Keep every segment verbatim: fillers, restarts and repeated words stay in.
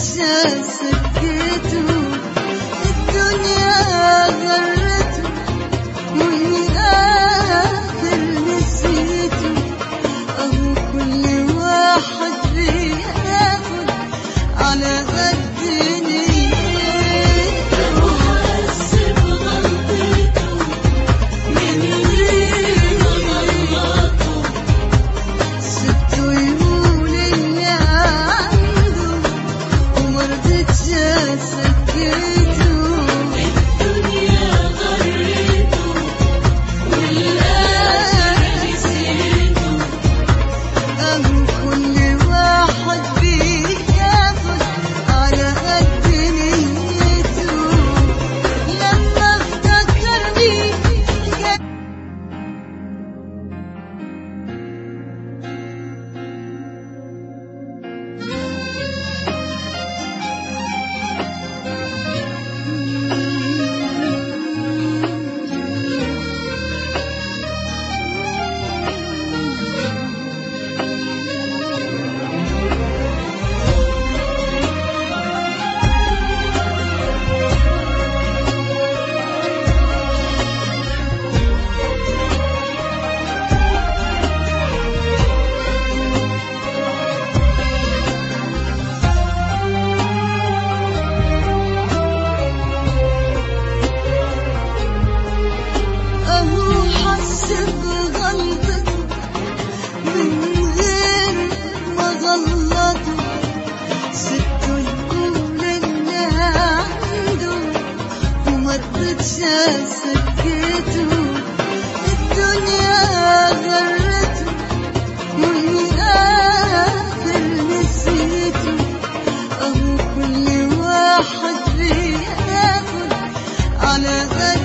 سكته الدنيا غرته والآخر نسيته. أهو كل واحد بياخد على قد نيته وحس بغلطته من غير غلطه. سبته يقول اللي عنده ومرضتش سكته. الدنيا غرته والآخر نسيته. أهو كل واحد بياخد على قد نيته. لما افتكرني جت أهو حس بغلطته من غير ما غلطه. سبته يقول اللي عنده ومرضتش سكته. الدنيا غرته والآخر نسيته. أهو كل واحد بياخد على قد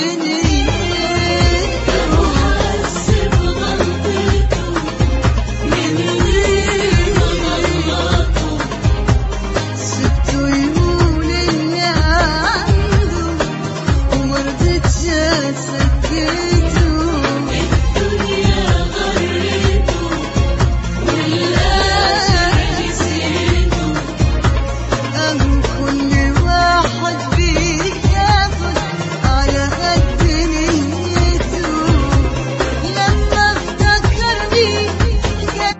نيته وحس بغلطته من غير غلطه. سبته يقول اللي عنده ومرضتش سكته. الدنيا غرته والآخر نسيته. أهو كل واحد بياخد على قد نيته. لما افتكرني جت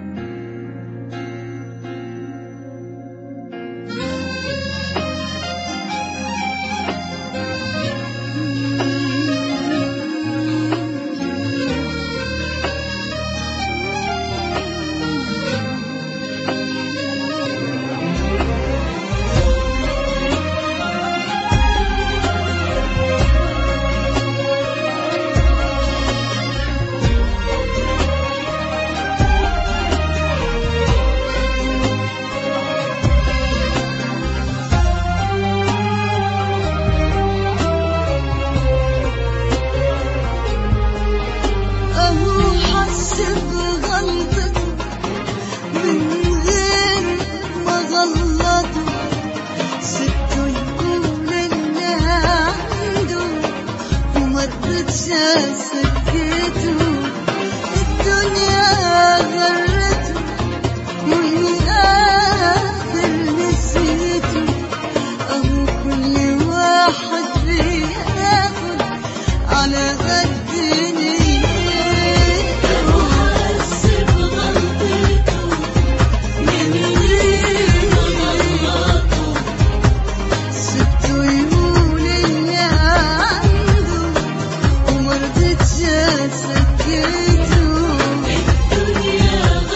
أهو حس بغلطته من غير ما غلطه. سبته يقول اللي عنده ومرضتش سكته. الدنيا غرته والآخر نسيته. أهو كل واحد بياخد على قد نيته وحس بغلطته من غير غلطه. سبته يقول اللي عنده ومرضتش سكته. الدنيا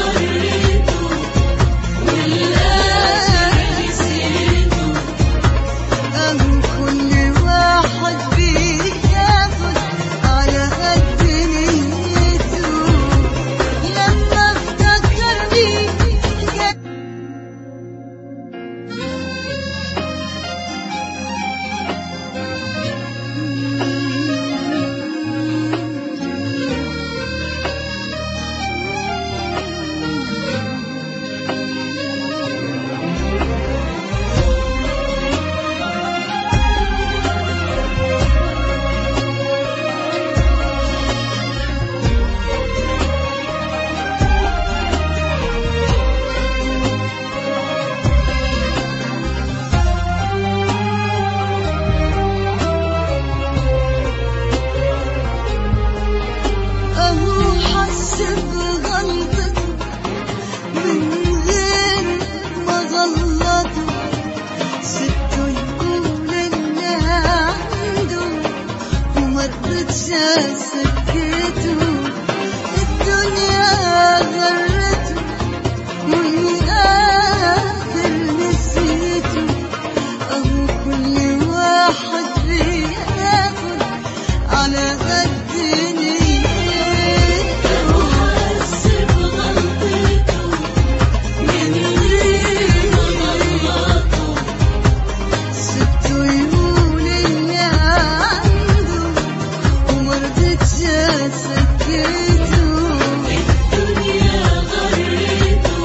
رضيتش سكته الدنيا غرته والآخر نسيته أهو كل واحد بياخد على قد نيته وحس بغلطته من غير ما غلطه سبته يقول اللي عنده ومرضتش سكته الدنيا غرته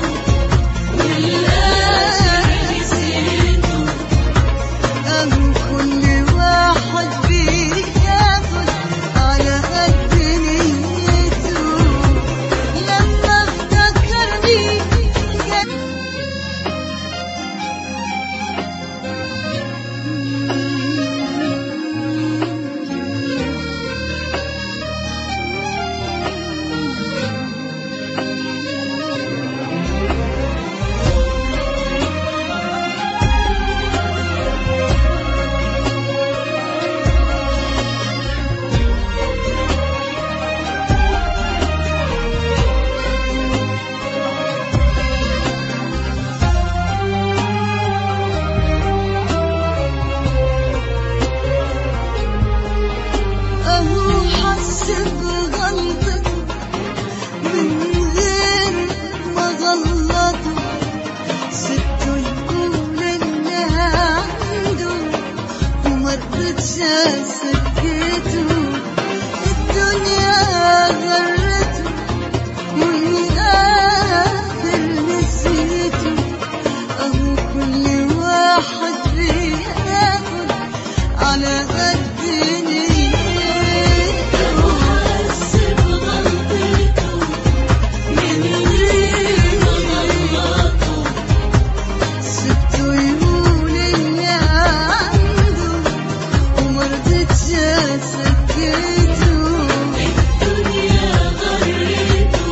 والآخر نسيته أهو كل واحد بياخد على قد نيته لما افتكرني جد أهو حس بغلطته من غير ما غلطه سبته يقول اللي عنده ومرضتش سكته الدنيا غرته والآخر نسيته أهو كل واحد بياخد على قد نيته وحس بغلطته من غير ما غلطه سبته يقول اللي عنده ومرضتش سكته الدنيا غرته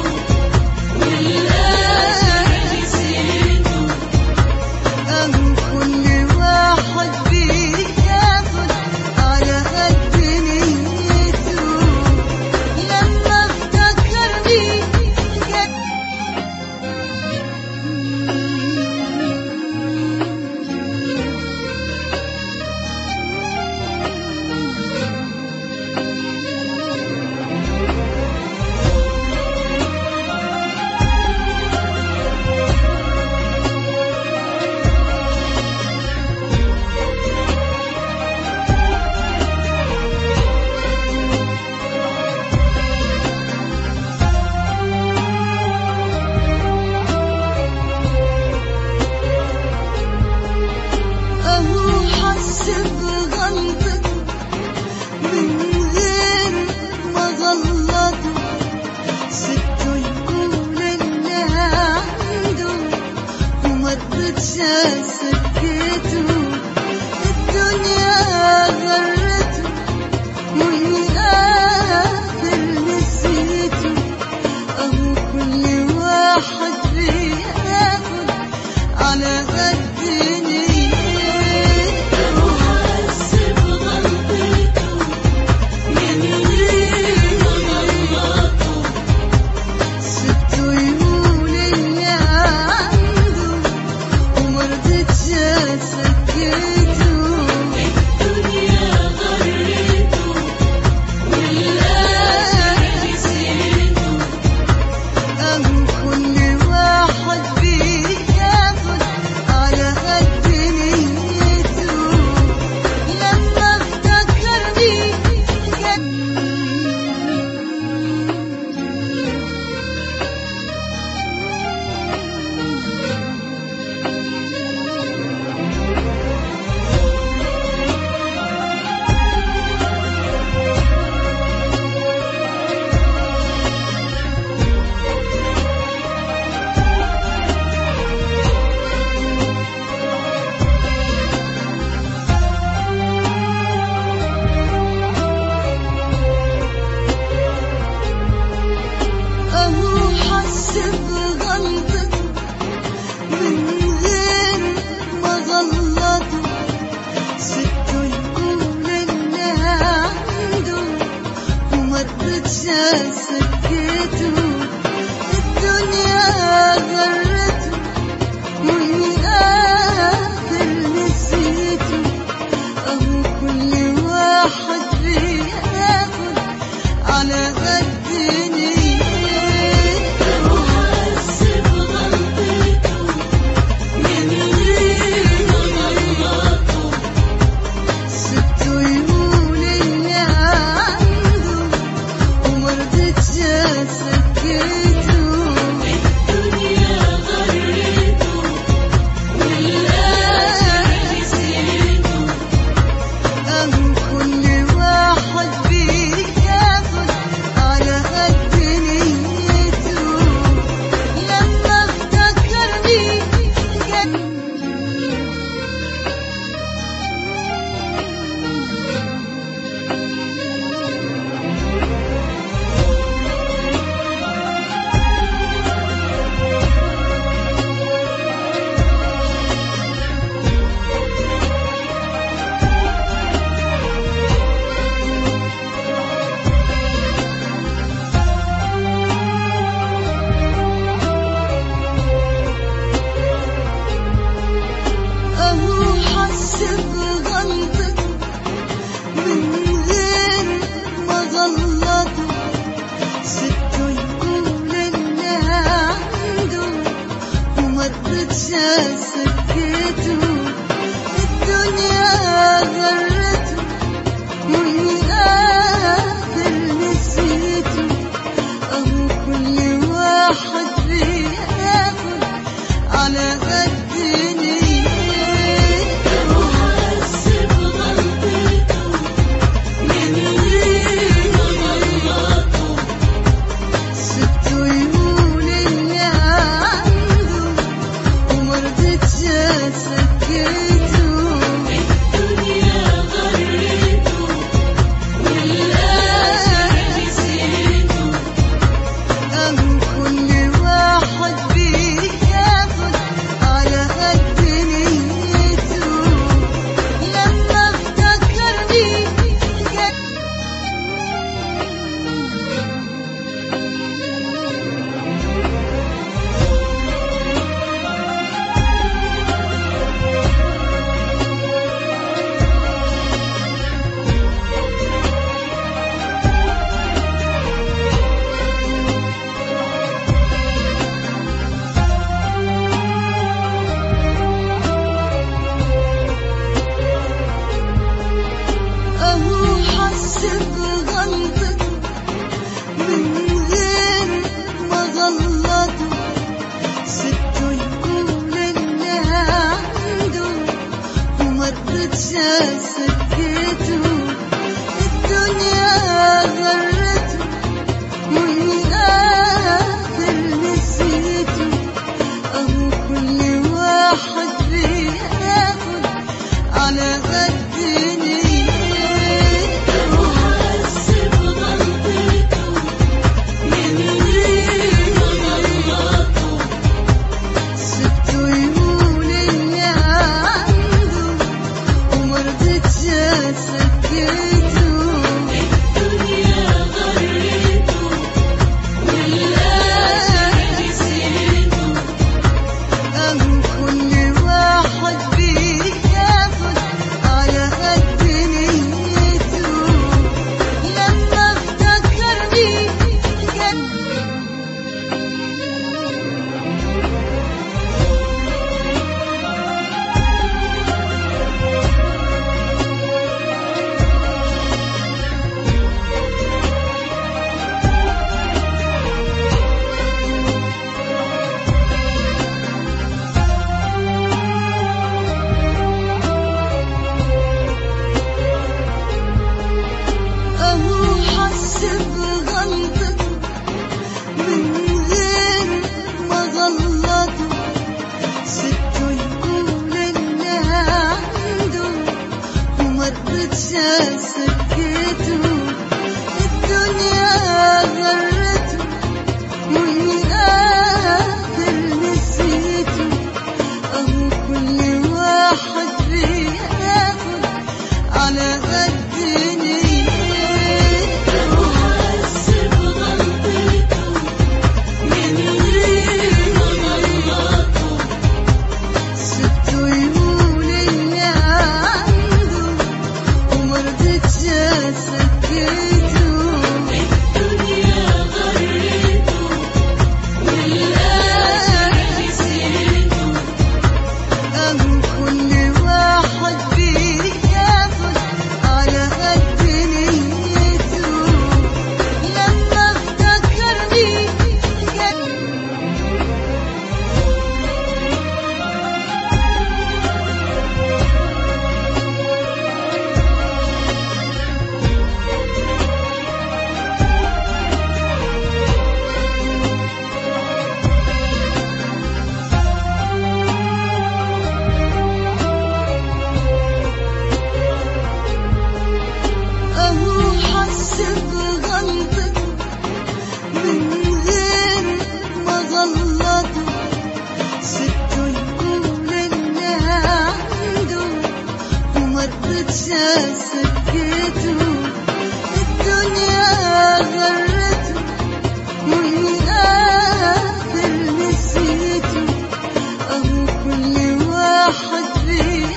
والآخر نسيته أهو كل واحد بياخد على قد نيته لما افتكرني جد أهو حس بغلطته من غير ما غلطه سبته يقول اللي عنده ومرضتش سكته الدنيا غرته والآخر نسيته أهو كل واحد بياخد على قد نيته وحس بغلطته من غير ما غلطه سبته يقول اللي عنده ومرضتش سكته الدنيا غرته والآخر نسيته أهو كل واحد بياخد على قد نيته لما افتكرني جد أهو حس بغلطته من غير ما غلطه، سبته يقول اللي عنده ومرضتش سكته. الدنيا غرته والآخر نسيته، أهو كل واحد بياخد على قد نيته. حس بغلطته من غير ما غلطه، سبته يقول اللي عنده ومرضتش سكته. الدنيا غرته والآخر نسيته، أهو كل واحد بياخد على قد نيته. لما افتكرني جت أهو حس بغلطته من غير ما غلطه، سبته يقول اللي عنده ومرضتش سكته. الدنيا غرته والآخر نسيته، أهو كل واحد بياخد على قد نيته. حس بغلطته من غير ما غلطه، سبته يقول اللي عنده ومرضتش سكته. الدنيا غرته والآخر نسيته، أهو كل واحد بياخد على قد نيته. لما افتكرني جت أهو حس بغلطته من غير ما غلطه، سبته يقول اللي عنده ومرضتش سكته. الدنيا غرته والآخر نسيته، أهو كل واحد بياخد على قد نيته. حس بغلطته من غير ما غلطه، سبته يقول اللي عنده ومرضتش سكته. الدنيا غرته والآخر نسيته، أهو كل واحد بياخد على قد نيته. لما افتكرني جت أهو حس بغلطته من غير ما غلطه، سبته يقول اللي عنده ومرضتش سكته. الدنيا غرته والآخر نسيته، أهو كل واحد فيه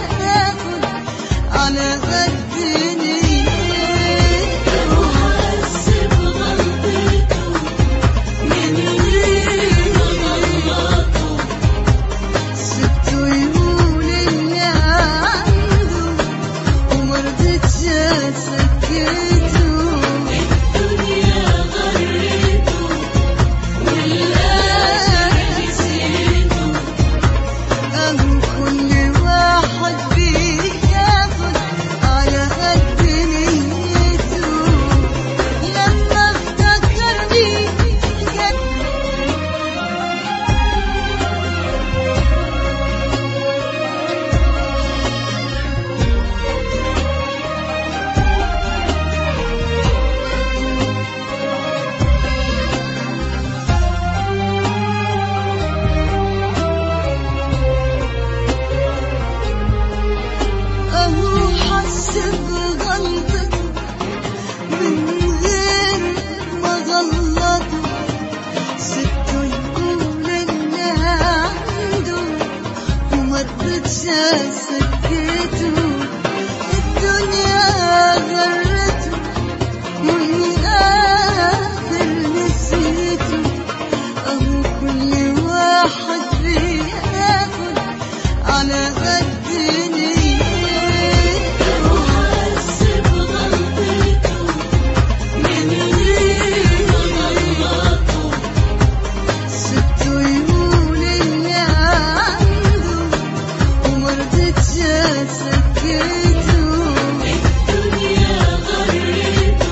نيته وحس بغلطته من غير ما غلطه. سبته يقول اللي عنده ومرضتش اسكته. الدنيا غرته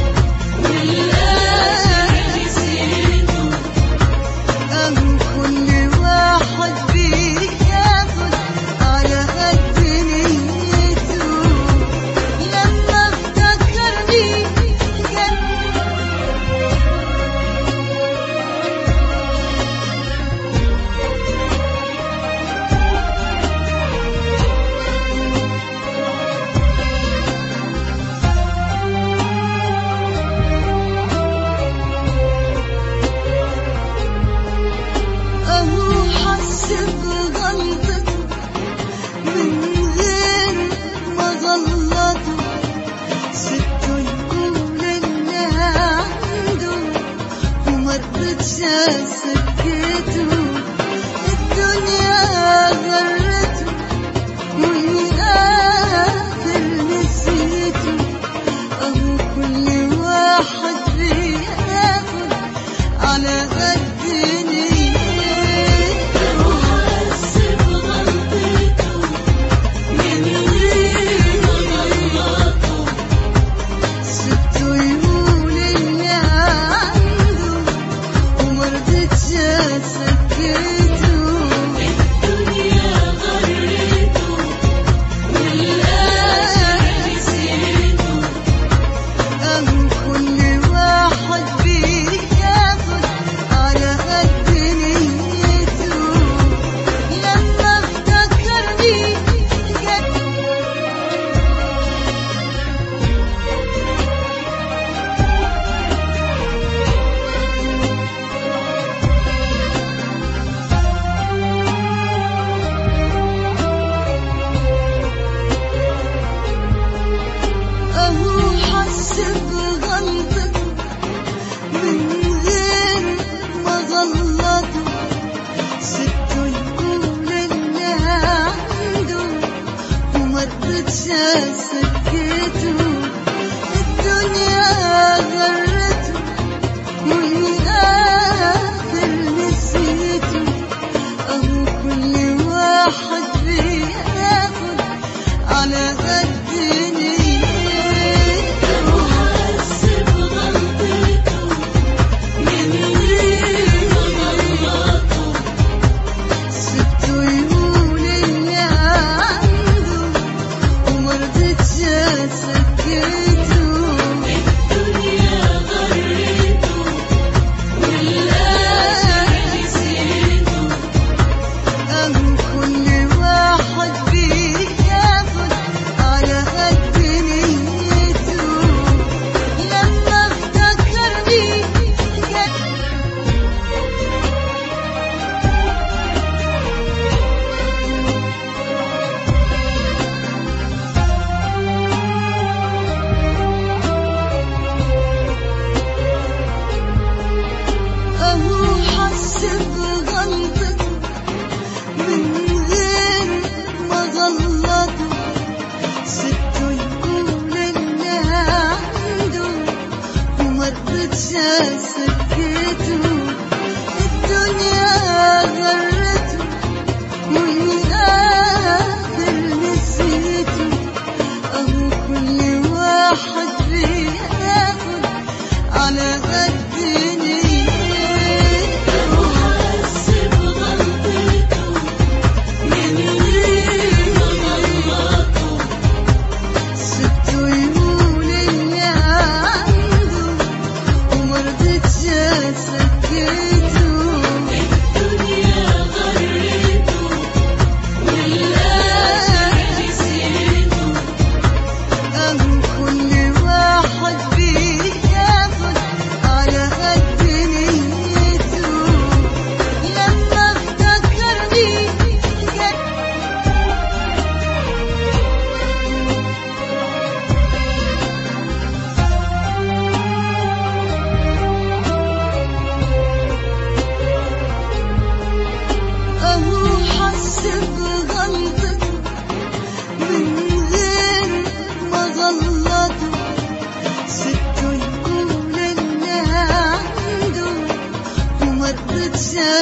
والآخر نسيته. أهو كل واحد بياخد على قد نيته. لما افتكرني جد أهو حس بغلطته من غير ما غلطه. سبته يقول اللي عنده ومرضتش اسكته. الدنيا غرته والآخر نسيته. أهو كل واحد بياخد على قد نيته. وحس بغلطته من غير ما غلطه. سبته يقول اللي عنده ومرضتش اسكته. الدنيا غرته والآخر نسيته. أهو كل واحد بياخد على قد نيته. لما افتكرني جد أهو حس بغلطته من غير ما غلطه. سبته يقول اللي عنده ومرضتش اسكته. الدنيا غرته والآخر نسيته. أهو كل واحد بياخد على قد نيته. وحس بغلطته من غير ما غلطه. سبته يقول اللي عنده ومرضتش اسكته. الدنيا غرته والآخر نسيته. أهو كل واحد بياخد على قد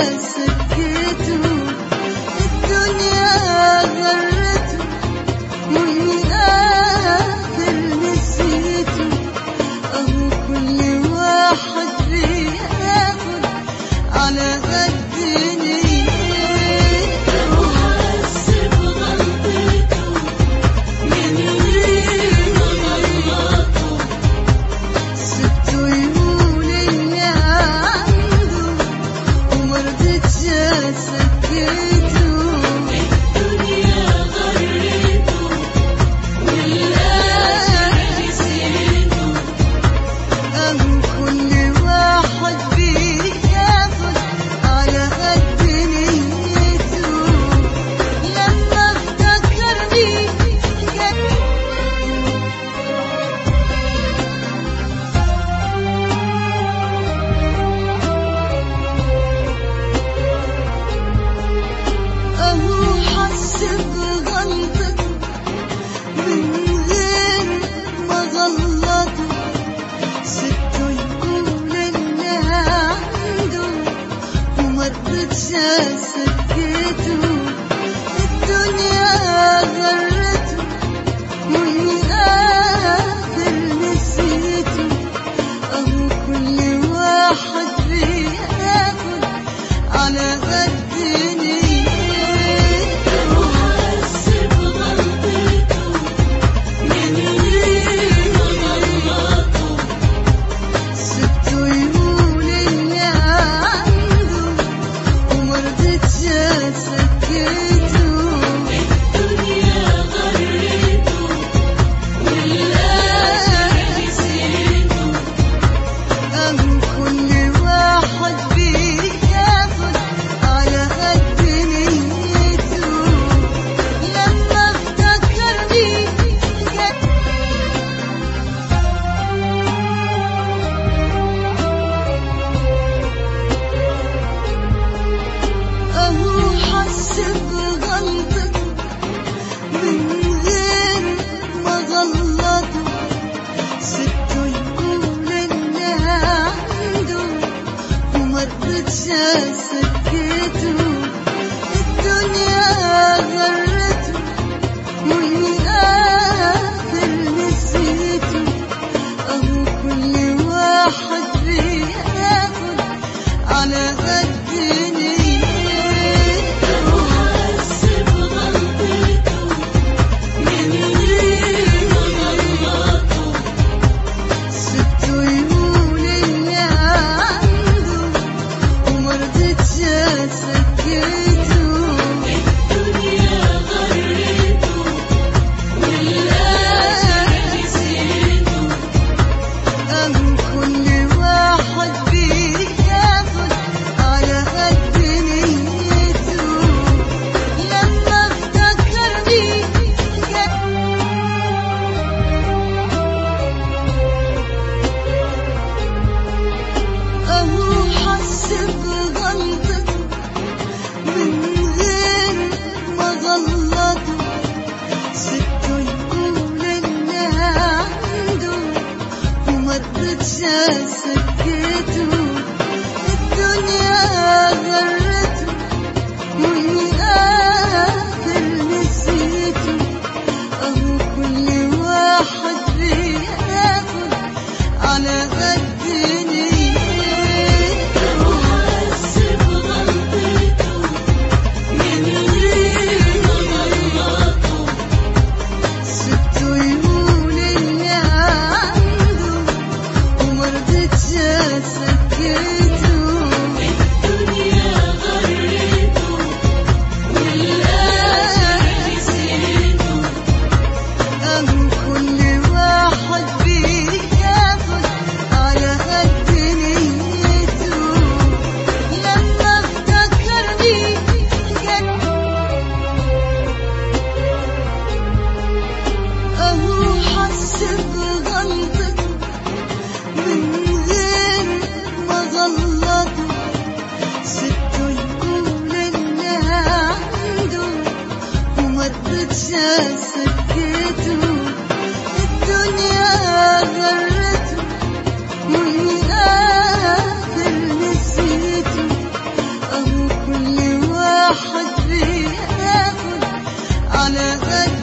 سكته الدنيا غرته ومن آخر نسيته أهو كل واحد بياخد على قد نيته وحس بغلطته من غير ما غلطه سبته يقول اللي عنده ومرضتش سكته الدنيا غرته والآخر نسيته أهو كل واحد بياخد على قد نيته لما افتكرني جت أهو حس بغلطته من غير ما غلطه سبته يقول اللي عنده ومرضتش سكته الدنيا غرته ومن آخر نسيته أهو كل واحد بياخد على قد نيته وحس بغلطته من غير ما غلطه سبته يقول اللي عنده ومرضتش سكته الدنيا غرته والآخر نسيته أهو كل واحد بياخد على قد نيته لما افتكرني جت أهو حس بغلطته من غير ما غلطه سبته يقول اللي عنده ومرضتش سكته الدنيا غرته ومن آخر نسيته أهو كل واحد بياخد على قد نيته وحس بغلطته من غير ما غلطه سبته يقول اللي عنده ومرضتش سكته الدنيا غرته والآخر نسيته أهو كل واحد بياخد على قد نيته لما افتكرني جت أهو حس بغلطته من غير ما غلطه سبته يقول اللي عنده ومرضتش سكته الدنيا غرته ومن آخر نسيته أهو كل واحد بياخد على قد نيته وحس بغلطته من غير ما غلطه سبته يقول اللي عنده ومرضتش سكته الدنيا غرته والآخر نسيته أهو كل واحد بياخد على قد نيته لما افتكرني جت أهو حس بغلطته من غير ما غلطه سبته يقول اللي عنده ومرضتش سكته الدنيا غرته ومن آخر نسيته أهو على قد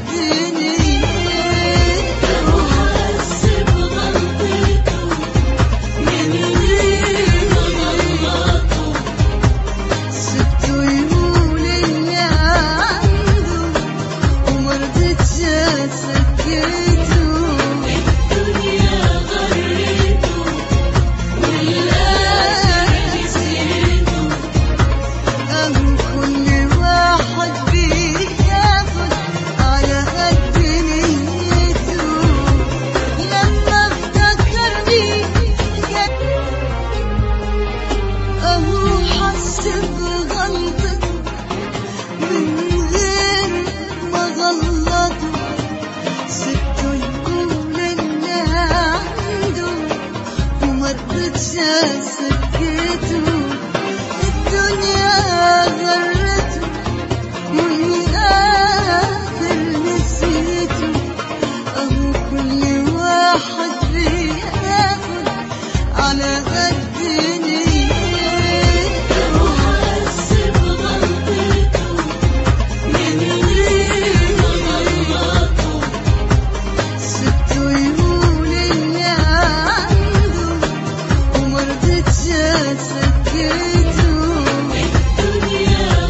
نيته وحس بغلطته من غير ما غلطه سبته يقول اللي عنده ومرضتش اسكته الدنيا غرته والآخر نسيته اهو كل واحد بياخد على قد نيته لما افتكرني جت اهو حس بغلطته من غير ما غلطه سبته يقول اللي عنده ومرضتش اسكته الدنيا غرته والآخر نسيته اهو كل واحد بياخد على قد نيته وحس بغلطته من غير ما غلطه سبته يقول اللي عنده ومرضتش اسكته الدنيا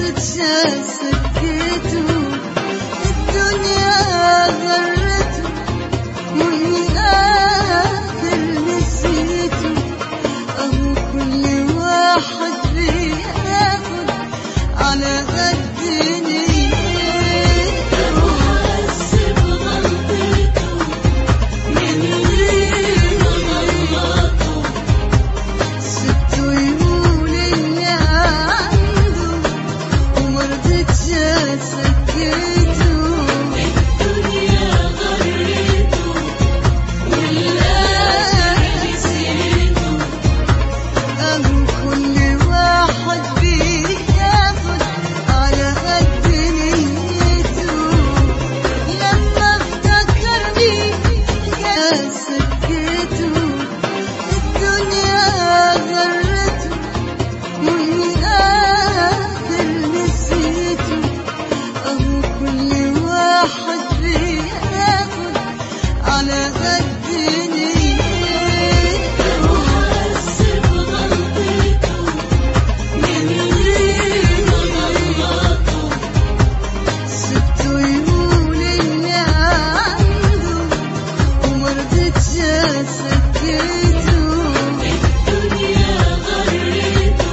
رضيتش سكته، الدنيا غرته ومن آخر نسيته، أهو كل واحد بياخد على قد نيته، وحس بغلطته من غير ما غلطه، سبته يقول اللي عنده ومرضتش سكته، الدنيا غرته والآخر نسيته، أهو كل واحد بياخد على قد نيته، لما افتكرني جا سكته، الدنيا غرته ومن آخر نسيته، أهو كل واحد بياخد على قد نيته، وحس بغلطته من غير ما غلطه، سبته يقول اللي عنده ومرضتش سكته، الدنيا غرته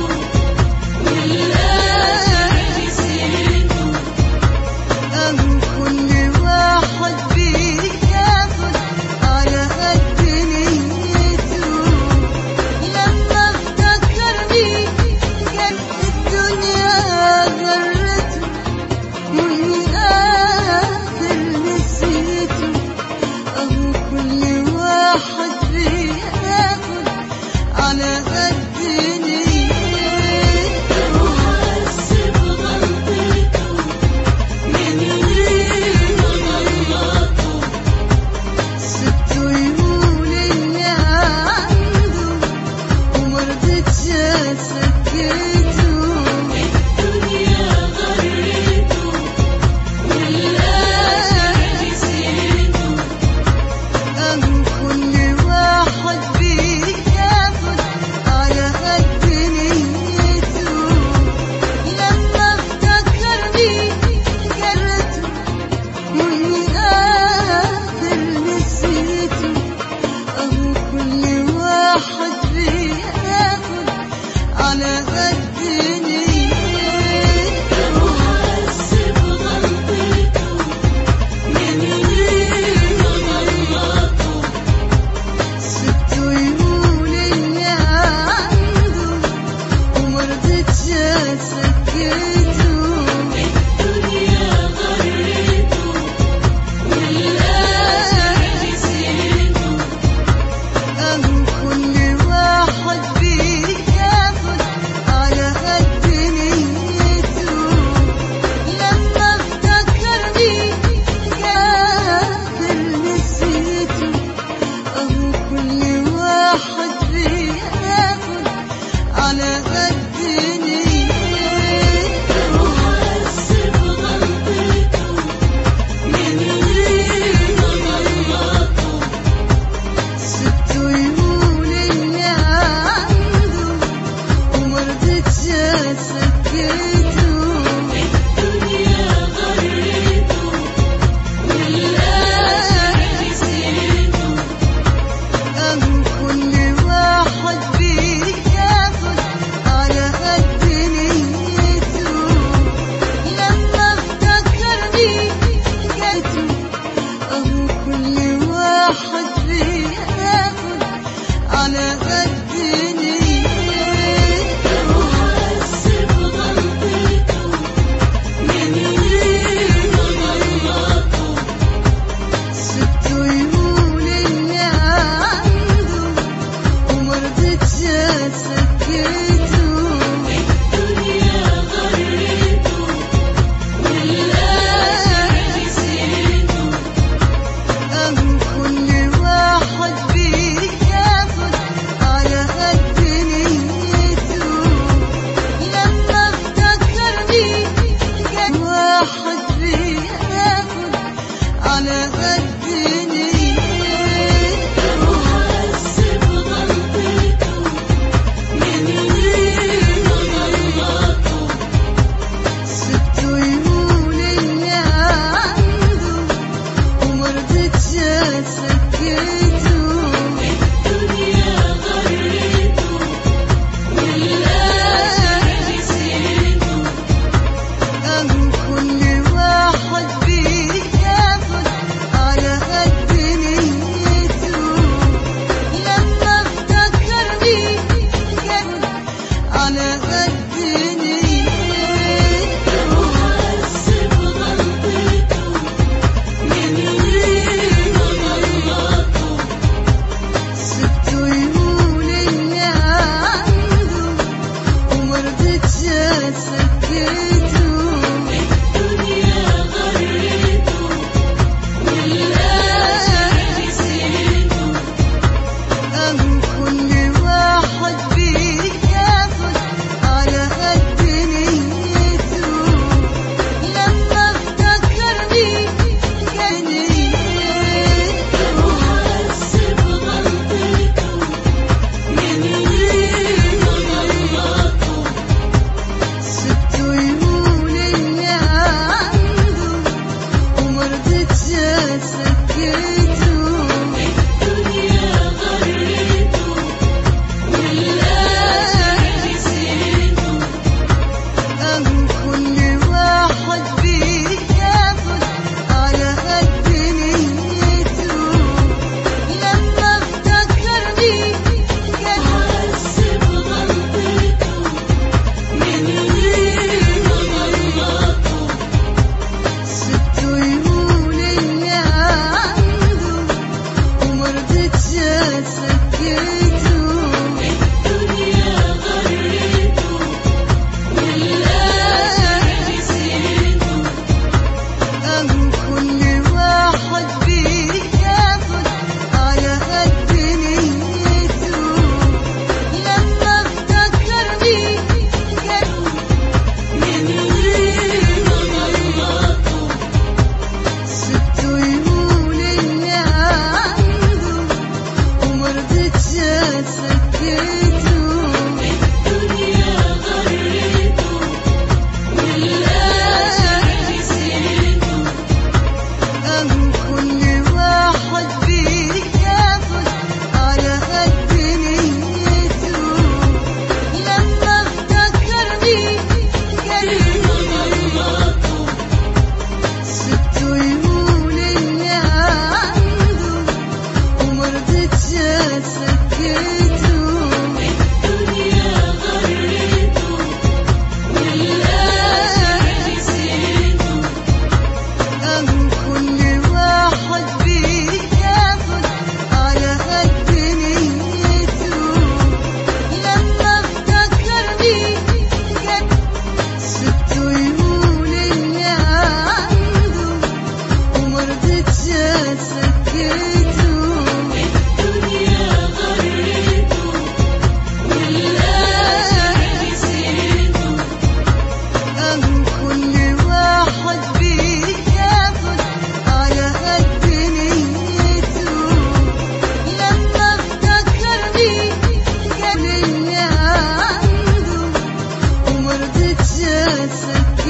والآخر نسيته، أهو كل واحد بياخد على قد نيته، لما افتكرني جت الدنيا غرته ومن آخر نسيته، أهو كل واحد بياخد على قد نيته، وحس بغلطته من غير ما غلطه، سبته يقول اللي عنده ومرضتش سكته، الدنيا غرته والآخر نسيته، أهو كل واحد بياخد على قد نيته، لما افتكرني جرته ومن آخر نسيته، أهو كل واحد بياخد على قد نيته، الدنيا غرته والآخر نسيته، الدنيا غرته والآخر نسيته، أهو كل واحد بياخد على قد نيته، لما افتكرني جرته ومن آخر نسيته، أهو كل واحد بياخد على قد نيته، وحس بغلطته من غير ما غلطه، سبته يقول اللي عنده ومرضتش سكته، الدنيا غرته والآخر نسيته، أهو كل واحد بياخد على قد نيته، لما افتكرني آخر نسيته، أهو كل واحد بياخد على قد نيته.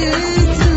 نسيته